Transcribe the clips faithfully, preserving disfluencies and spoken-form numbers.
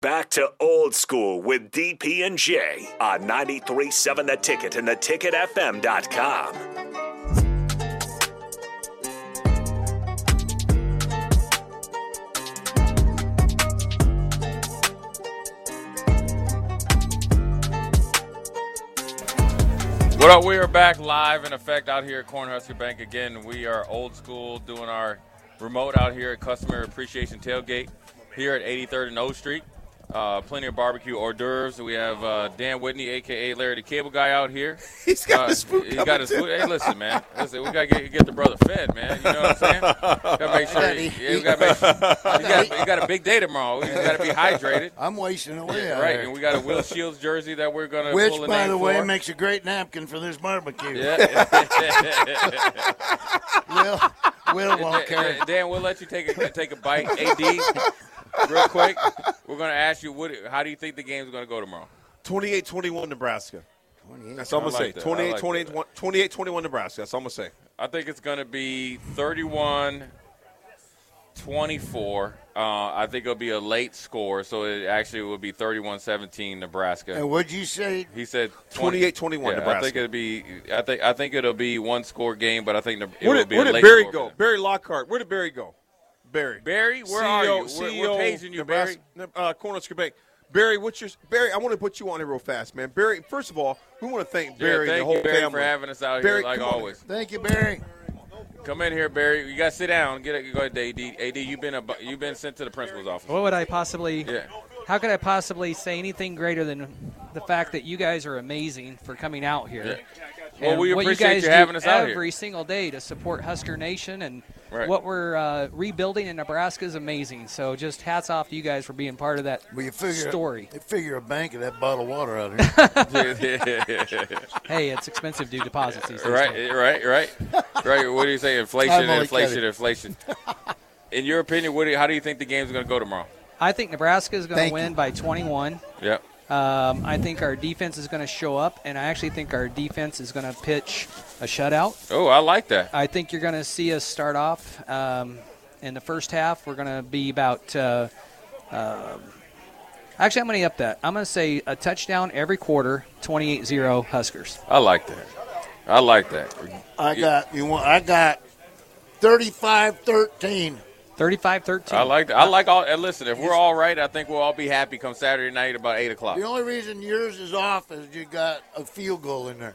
back to Old School with D P and J on ninety-three point seven The Ticket and the ticket f m dot com. What up? We are back live in effect out here at Cornhusker Bank again. We are Old School doing our remote out here at Customer Appreciation Tailgate here at eighty-third and O Street. Uh, plenty of barbecue hors d'oeuvres. We have uh, Dan Whitney, a k a. Larry the Cable Guy, out here. He's got uh, his food He's coming got his too. food. Hey, listen, man. Listen, we got to get, get the brother fed, man. You know what I'm saying? Got to make sure. He, yeah, we got to make sure. You got, you got a big day tomorrow. You got to be hydrated. I'm wasting away out Right, there. And we got a Will Shields jersey that we're going to Which, pull a by name the way, for. makes a great napkin for this barbecue. Yeah. Will, Will won't care. Dan, Dan, we'll let you take a take a bite. A D, real quick, we're going to ask you, what? How do you think the game's going to go tomorrow? twenty-eight twenty-one Nebraska. twenty-eight. That's all I'm I going like to that. say. I twenty-eight like twenty-one that. twenty-eight twenty-one Nebraska. That's all I'm going to say. I think it's going to be thirty-one twenty-four. Uh, I think it'll be a late score, so it actually will be thirty-one seventeen Nebraska. And what'd you say? He said twenty-eight twenty-one yeah, Nebraska. I think it'll be. I think. I think it'll be one score game, but I think it Where will did, be where a did late Barry score go? game. Barry Lockhart. Where did Barry go? Barry. Barry, where C E O, are you? We're, C E we're O, paging you, Barry. Nebraska, uh, Cornhusker Bank. Barry, what's your Barry? I want to put you on here real fast, man. Barry, first of all, we want to thank Barry yeah, and thank the whole you, Barry, family for having us out Barry, here, like come on. always. Thank you, Barry. Come in here, Barry. You got to sit down. Get it. Go ahead, A D. A D, you've been a, you've been sent to the principal's office. What would I possibly Yeah. How could I possibly say anything greater than the fact that you guys are amazing for coming out here? Yeah. And Well, we what appreciate you guys you having do us out every here. single day to support Husker Nation, and Right. what we're uh, rebuilding in Nebraska is amazing. So just hats off to you guys for being part of that Well, you figure story. They figure a bank of that bottle of water out here. Hey, it's expensive to do deposits these days. Right, right, right, right. What do you say? Inflation, I'm only inflation, kidding. inflation. In your opinion, what do you, how do you think the game's going to go tomorrow? I think Nebraska is going Thank to win you. by twenty-one. Yep. Um, I think our defense is going to show up, and I actually think our defense is going to pitch a shutout. Oh, I like that. I think you're going to see us start off um, in the first half. We're going to be about uh, uh, – actually, I'm going to up that. I'm going to say a touchdown every quarter, twenty-eight zero Huskers. I like that. I like that. I got you. Want, I got thirty-five thirteen. thirty-five thirteen. I like that. I like all. And listen, if we're all right, I think we'll all be happy come Saturday night about eight o'clock. The only reason yours is off is you got a field goal in there.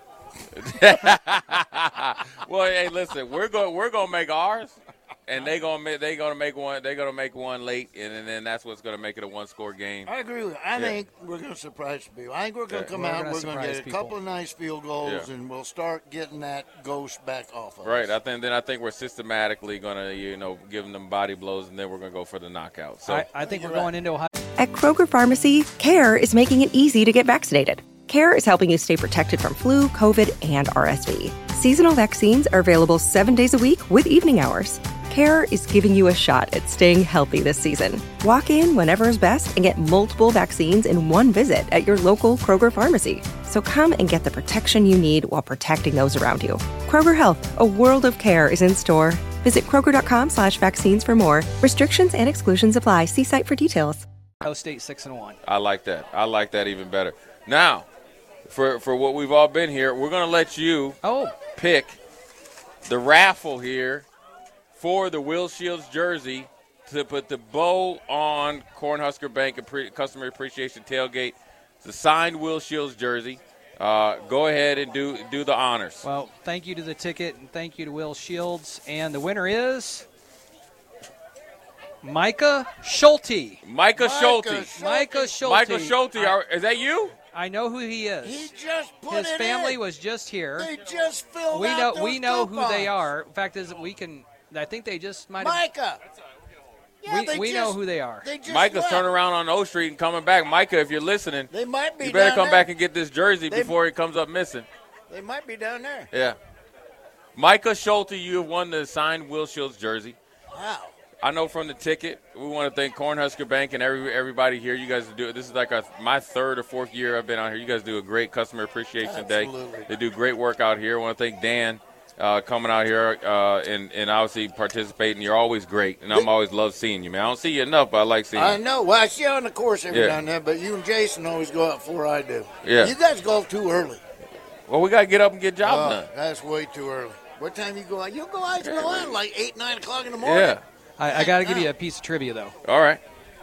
Well, hey, listen, we're going we're going to make ours, and they going to they going to make one. They're going to make one late, and, and then that's what's going to make it a one score game. I agree with you. I Yeah. think we're going to surprise people. I think we're going to Yeah. come We're out. gonna We're going to surprise get a people. couple of nice field goals, Yeah. and we'll start getting that ghost back off of Right. us. I think then I think we're systematically going to you know give them body blows, and then we're going to go for the knockout. So I, I think You're we're going into Ohio. At Kroger Pharmacy, CARE is making it easy to get vaccinated. CARE is helping you stay protected from flu, COVID, and R S V. Seasonal vaccines are available seven days a week with evening hours. CARE is giving you a shot at staying healthy this season. Walk in whenever is best and get multiple vaccines in one visit at your local Kroger Pharmacy. So come and get the protection you need while protecting those around you. Kroger Health, a world of care is in store. Visit Kroger.com slash vaccines for more. Restrictions and exclusions apply. See site for details. Ohio State six and one. I like that. I like that even better. Now, for for what we've all been here, we're going to let you Oh, pick the raffle here for the Will Shields jersey to put the bow on Cornhusker Bank Appre- Customer Appreciation Tailgate. It's a signed Will Shields jersey. Uh, go ahead and do do the honors. well, thank you to the ticket, and thank you to Will Shields. And the winner is Micah Schulte. Micah Schulte. Schulte. Micah Schulte. Michael Schulte, I, are, is that you? I know who he is. He just put His it family in. was just here. They just filled We out know those we know who they coupons. are. In fact, is we can. I think they just might have. Micah. Yeah, we they we just, know who they are. They just Micah's left. turning around on O Street and coming back. Micah, if you're listening, They might be you better down come there. back and get this jersey They- before it comes up missing. They might be down there. Yeah. Micah Schulte, you have won the signed Will Shields jersey. Wow. I know from the ticket, we want to thank Cornhusker Bank and every everybody here. You guys do this is like a, my third or fourth year I've been out here. You guys do a great customer appreciation day. Absolutely. They do great work out here. I want to thank Dan uh, coming out here uh, and, and obviously participating. You're always great, and I'm always love seeing you, man. I don't see you enough, but I like seeing I you. know. Well, I see you on the course every Yeah. now and then, but you and Jason always go out before I do. Yeah. You guys golf too early. Well, we got to get up and get jobs Oh, done. that's way too early. What time you go out? You go out, you go out like eight, nine o'clock in the morning. Yeah. I, I got to give you a piece of trivia, though. All right.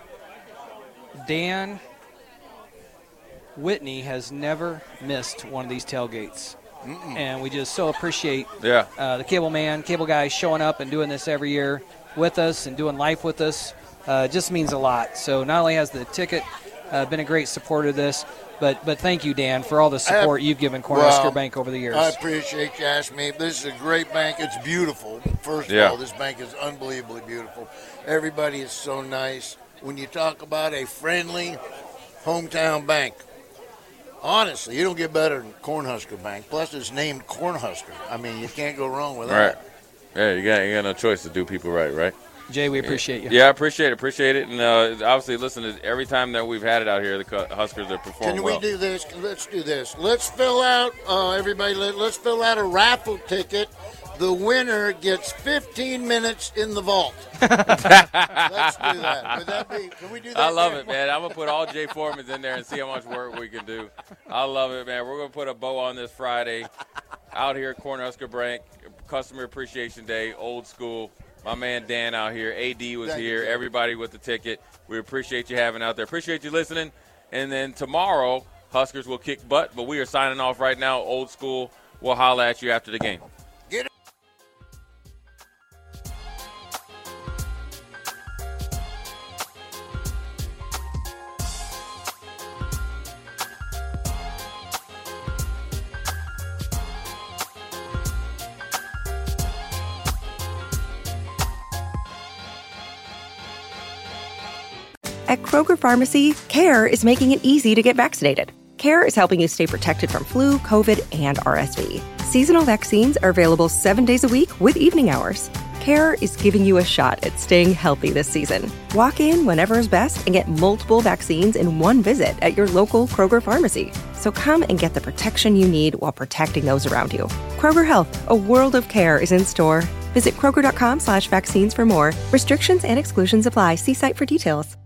Dan Whitney has never missed one of these tailgates. Mm-mm. And we just so appreciate Yeah. uh, the cable man, cable guys showing up and doing this every year with us and doing life with us. Uh, it just means a lot. So not only has the ticket uh, been a great supporter of this, but but thank you, Dan, for all the support you've given Cornhusker Well, Bank over the years. I appreciate you asking me. This is a great bank. It's beautiful. First of Yeah. all, this bank is unbelievably beautiful. Everybody is so nice. When you talk about a friendly hometown bank, honestly, you don't get better than Cornhusker Bank. Plus, it's named Cornhusker. I mean, you can't go wrong with Right. that. Yeah, you got you got no choice to do people right, right? Jay, we appreciate you. Yeah, I appreciate it. Appreciate it. And uh, obviously, listen, to every time that we've had it out here, the Cu- Huskers are performing Can we well. do this? Let's do this. Let's fill out, uh, everybody, let, let's fill out a raffle ticket. The winner gets fifteen minutes in the vault. Let's do that. Would that be, can we do that? I love there? it, man. I'm going to put all Jay Foreman's in there and see how much work we can do. I love it, man. We're going to put a bow on this Friday out here at Cornhusker Bank, Customer Appreciation Day, old school. My man Dan out here. A D was Thank you, here. Jay. Everybody with the ticket. We appreciate you having out there. Appreciate you listening. And then tomorrow, Huskers will kick butt, but we are signing off right now. Old school. We'll holler at you after the game. Get it. At Kroger Pharmacy, CARE is making it easy to get vaccinated. CARE is helping you stay protected from flu, COVID, and R S V. Seasonal vaccines are available seven days a week with evening hours. CARE is giving you a shot at staying healthy this season. Walk in whenever is best and get multiple vaccines in one visit at your local Kroger Pharmacy. So come and get the protection you need while protecting those around you. Kroger Health, a world of care is in store. Visit Kroger.com slash vaccines for more. Restrictions and exclusions apply. See site for details.